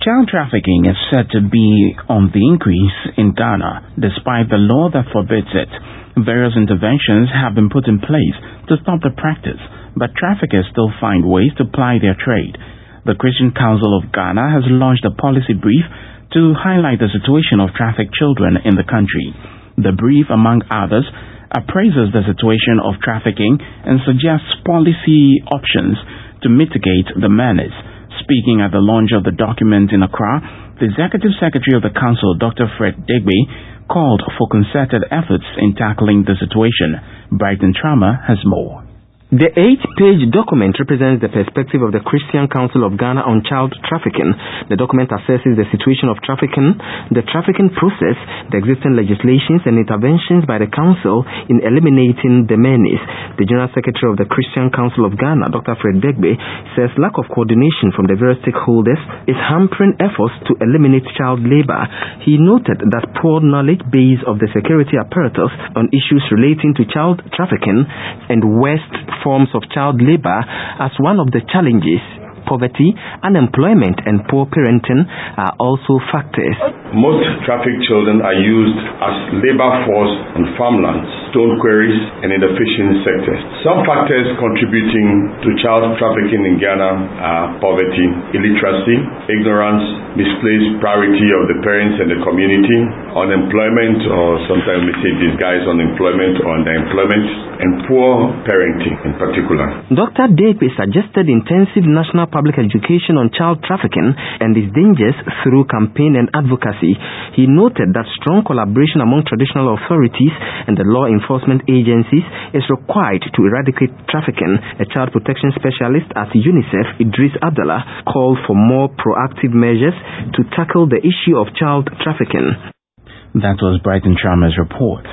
Child trafficking is said to be on the increase in Ghana, despite the law that forbids it. Various interventions have been put in place to stop the practice, but traffickers still find ways to ply their trade. The Christian Council of Ghana has launched a policy brief to highlight the situation of trafficked children in the country. The brief, among others, appraises the situation of trafficking and suggests policy options to mitigate the menace. Speaking at the launch of the document in Accra, the Executive Secretary of the Council, Dr. Fred Degbe, called for concerted efforts in tackling the situation. Brighton Trauma has more. The 8-page document represents the perspective of the Christian Council of Ghana on child trafficking. The document assesses the situation of trafficking, the trafficking process, the existing legislations and interventions by the Council in eliminating the menace. The General Secretary of the Christian Council of Ghana, Dr. Fred Degbe, says lack of coordination from the various stakeholders is hampering efforts to eliminate child labor. He noted that poor knowledge base of the security apparatus on issues relating to child trafficking and worst forms of child labor as one of the challenges. Poverty, unemployment, and poor parenting are also factors. Most trafficked children are used as labor force on farmlands, stone quarries, and in the fishing sector. Some factors contributing to child trafficking in Ghana are poverty, illiteracy, ignorance, misplaced priority of the parents and the community, unemployment, or sometimes we say disguised unemployment or underemployment, and poor parenting in particular. Dr. Degbe suggested intensive national public education on child trafficking and its dangers through campaign and advocacy. He noted that strong collaboration among traditional authorities and the law enforcement agencies is required to eradicate trafficking. A child protection specialist at UNICEF, Idris Abdallah, called for more proactive measures to tackle the issue of child trafficking. That was Brighton Trauma's report.